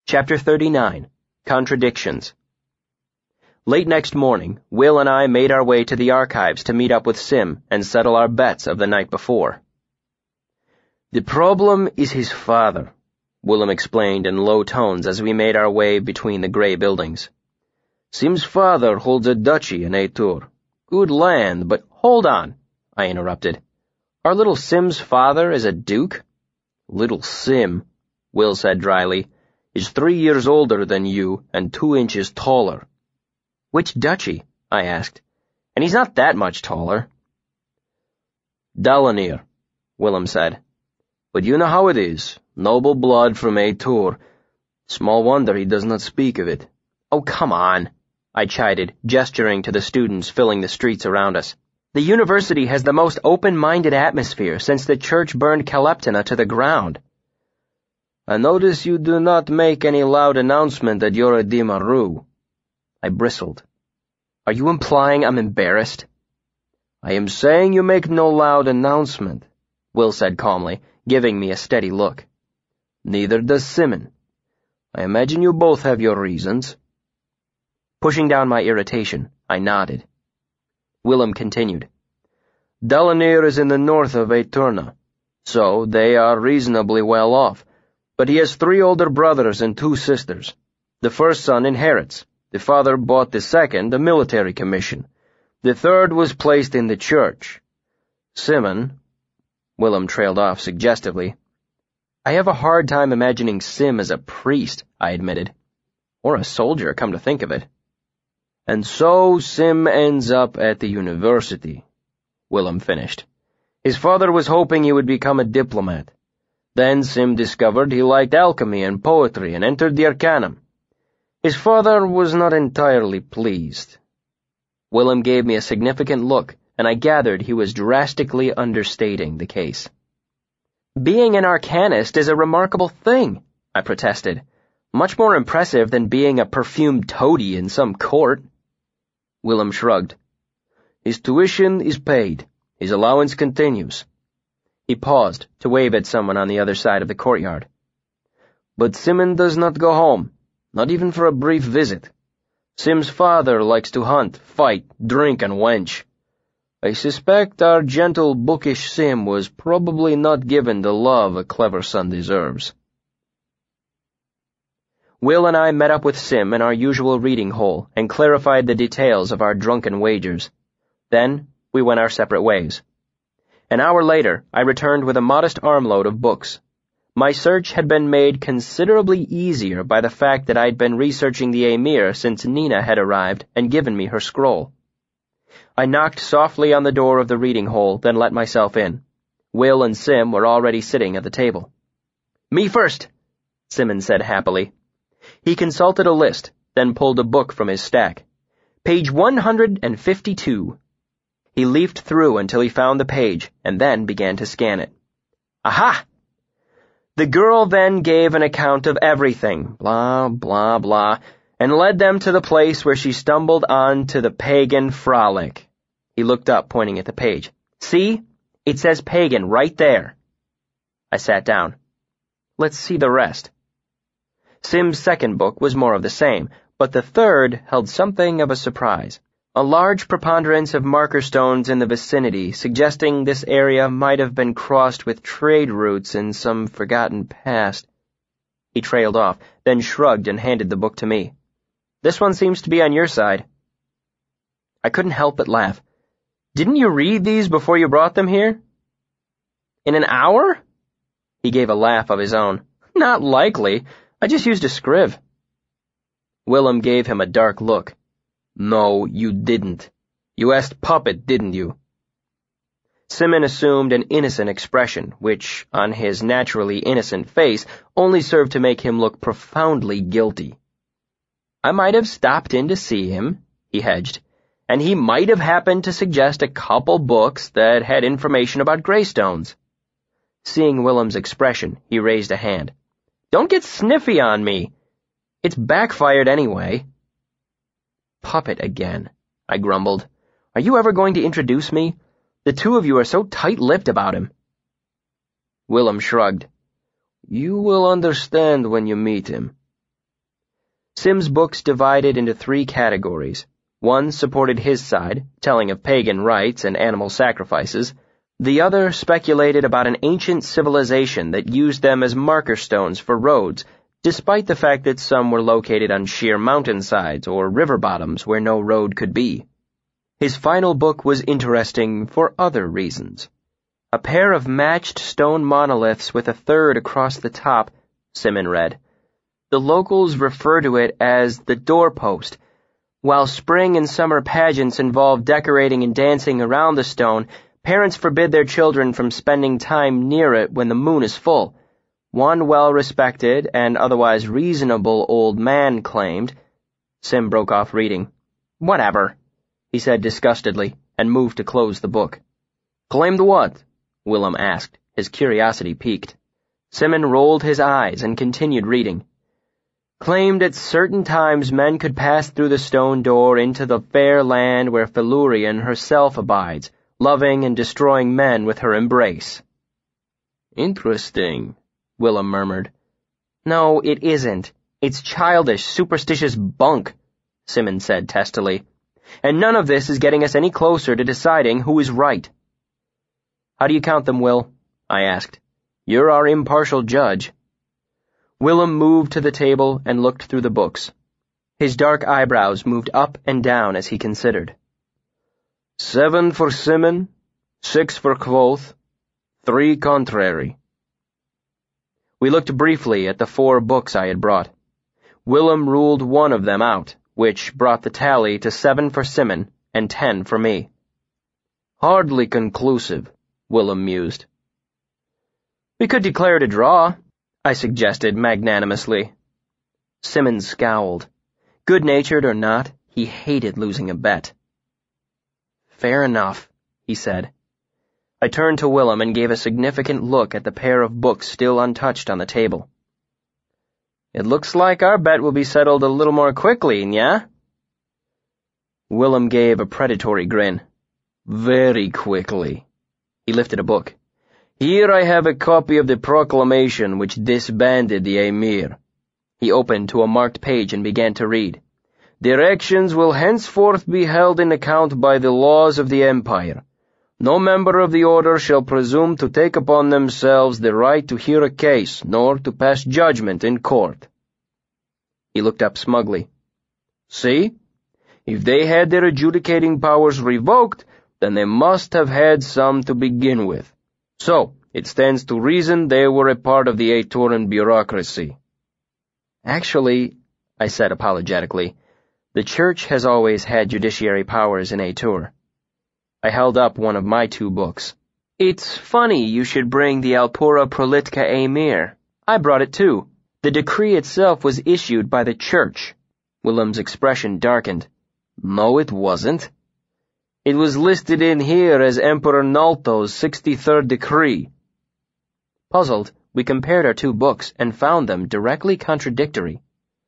Chapter 39. Contradictions. Late next morning, Will and I made our way to the archives to meet up with Sim and settle our bets of the night before. "The problem is his father," Willem explained in low tones as we made our way between the gray buildings. "Sim's father holds a duchy in Eitur. Good land, but—" "Hold on," I interrupted. "Our little Sim's father is a duke?" "Little Sim," Will said dryly, "is 3 years older than you and 2 inches taller." "Which duchy?" I asked. "And he's not that much taller." "Dalanir," Willem said. "But you know how it is. Noble blood from Eitur. Small wonder he does not speak of it." "Oh, come on," I chided, gesturing to the students filling the streets around us. "The university has the most open-minded atmosphere since the church burned Caleptina to the ground." "I notice you do not make any loud announcement that you're a Dimaru." I bristled. "Are you implying I'm embarrassed?" "I am saying you make no loud announcement," Will said calmly, giving me a steady look. "Neither does Simon. I imagine you both have your reasons." Pushing down my irritation, I nodded. Willem continued. "Dalanir is in the north of Eiturna, so they are reasonably well off, but he has 3 older brothers and 2 sisters. The first son inherits. The father bought the second a military commission. The third was placed in the church. Simon—" Willem trailed off suggestively. "I have a hard time imagining Sim as a priest," I admitted. "Or a soldier, come to think of it." "And so Sim ends up at the university," Willem finished. "His father was hoping he would become a diplomat. Then Sim discovered he liked alchemy and poetry and entered the Arcanum. His father was not entirely pleased." Willem gave me a significant look, and I gathered he was drastically understating the case. "Being an arcanist is a remarkable thing," I protested. "Much more impressive than being a perfumed toady in some court." Willem shrugged. "His tuition is paid. His allowance continues." He paused to wave at someone on the other side of the courtyard. "But Simon does not go home, not even for a brief visit. Sim's father likes to hunt, fight, drink, and wench. I suspect our gentle, bookish Sim was probably not given the love a clever son deserves." Will and I met up with Sim in our usual reading hole and clarified the details of our drunken wagers. Then we went our separate ways. An hour later, I returned with a modest armload of books. My search had been made considerably easier by the fact that I'd been researching the Emir since Nina had arrived and given me her scroll. I knocked softly on the door of the reading hole, then let myself in. Will and Sim were already sitting at the table. "Me first," Simon said happily. He consulted a list, then pulled a book from his stack. "Page 152. He leafed through until he found the page, and then began to scan it. "Aha!" The girl then gave an account of everything, blah, blah, blah, and led them to the place where she stumbled on to the pagan frolic. He looked up, pointing at the page. "See? It says pagan right there." I sat down. "Let's see the rest." Sim's second book was more of the same, but the third held something of a surprise. A large preponderance of marker stones in the vicinity, suggesting this area might have been crossed with trade routes in some forgotten past. He trailed off, then shrugged and handed the book to me. "This one seems to be on your side." I couldn't help but laugh. "Didn't you read these before you brought them here?" "In an hour?" He gave a laugh of his own. "Not likely. I just used a scriv." Willem gave him a dark look. "No, you didn't. You asked Puppet, didn't you?" Simon assumed an innocent expression, which, on his naturally innocent face, only served to make him look profoundly guilty. "I might have stopped in to see him," he hedged, "and he might have happened to suggest a couple books that had information about Greystones." Seeing Willem's expression, he raised a hand. "Don't get sniffy on me. It's backfired anyway." "Puppet again," I grumbled. "Are you ever going to introduce me? The two of you are so tight-lipped about him." Willem shrugged. "You will understand when you meet him." Sim's books divided into 3 categories. One supported his side, telling of pagan rites and animal sacrifices. The other speculated about an ancient civilization that used them as marker stones for roads, despite the fact that some were located on sheer mountainsides or river bottoms where no road could be. His final book was interesting for other reasons. A pair of matched stone monoliths with a third across the top, Simon read. The locals refer to it as the doorpost. While spring and summer pageants involve decorating and dancing around the stone, parents forbid their children from spending time near it when the moon is full. One well-respected and otherwise reasonable old man claimed. Sim broke off reading. Whatever, he said disgustedly, and moved to close the book. Claimed what? Willem asked, his curiosity piqued. Simon rolled his eyes and continued reading. Claimed at certain times men could pass through the stone door into the fair land where Felurian herself abides, loving and destroying men with her embrace. Interesting, Willem murmured. No, it isn't. It's childish, superstitious bunk, Simon said testily. And none of this is getting us any closer to deciding who is right. How do you count them, Will? I asked. You're our impartial judge. Willem moved to the table and looked through the books. His dark eyebrows moved up and down as he considered. 7 for Simon, 6 for Kvothe, 3 contrary. We looked briefly at the 4 books I had brought. Willem ruled one of them out, which brought the tally to 7 for Simon and 10 for me. Hardly conclusive, Willem mused. We could declare it a draw, I suggested magnanimously. Simon scowled. Good-natured or not, he hated losing a bet. Fair enough, he said. I turned to Willem and gave a significant look at the pair of books still untouched on the table. It looks like our bet will be settled a little more quickly, yeah? Willem gave a predatory grin. Very quickly. He lifted a book. Here I have a copy of the proclamation which disbanded the Emir. He opened to a marked page and began to read. Directions will henceforth be held in account by the laws of the Empire. No member of the order shall presume to take upon themselves the right to hear a case, nor to pass judgment in court. He looked up smugly. See? If they had their adjudicating powers revoked, then they must have had some to begin with. So, it stands to reason they were a part of the Aeturan bureaucracy. Actually, I said apologetically, the Church has always had judiciary powers in Aetur. I held up one of my 2 books. It's funny you should bring the Alpura Prolitica Emir. I brought it too. The decree itself was issued by the Church. Willem's expression darkened. No, it wasn't. It was listed in here as Emperor Nalto's 63rd decree. Puzzled, we compared our 2 books and found them directly contradictory.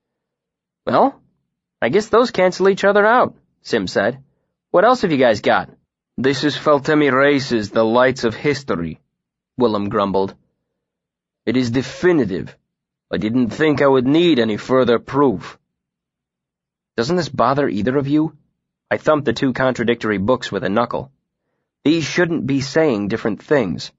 Well, I guess those cancel each other out, Sim said. What else have you guys got? This is Faltemi Reis's The Lights of History, Willem grumbled. It is definitive. I didn't think I would need any further proof. Doesn't this bother either of you? I thumped the 2 contradictory books with a knuckle. These shouldn't be saying different things.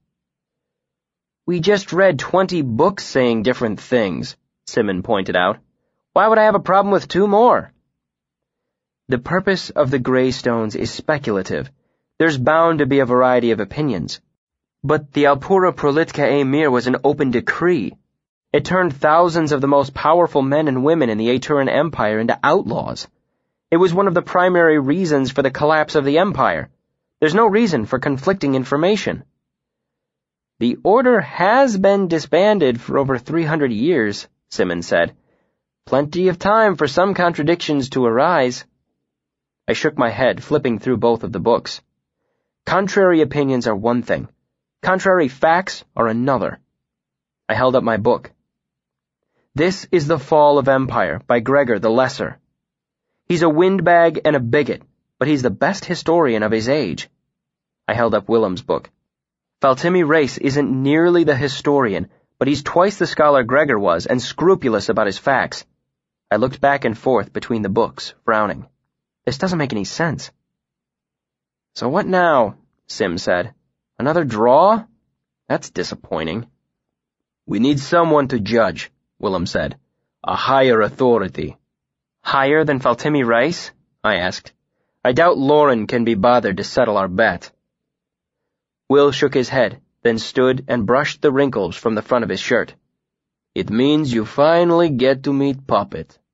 We just read 20 books saying different things, Simon pointed out. Why would I have a problem with 2 more? The purpose of the Greystones is speculative. There's bound to be a variety of opinions. But the Alpura Prolitica Emir was an open decree. It turned thousands of the most powerful men and women in the Aeturan Empire into outlaws. It was one of the primary reasons for the collapse of the Empire. There's no reason for conflicting information. The Order has been disbanded for over 300 years, Simon said. Plenty of time for some contradictions to arise. I shook my head, flipping through both of the books. Contrary opinions are one thing. Contrary facts are another. I held up my book. This is The Fall of Empire by Gregor the Lesser. He's a windbag and a bigot, but he's the best historian of his age. I held up Willem's book. Faltemi Reis isn't nearly the historian, but he's twice the scholar Gregor was and scrupulous about his facts. I looked back and forth between the books, frowning. This doesn't make any sense. So what now? Sim said. Another draw? That's disappointing. We need someone to judge, Willem said. A higher authority. Higher than Faltimi Rice? I asked. I doubt Lauren can be bothered to settle our bet. Will shook his head, then stood and brushed the wrinkles from the front of his shirt. It means you finally get to meet Puppet.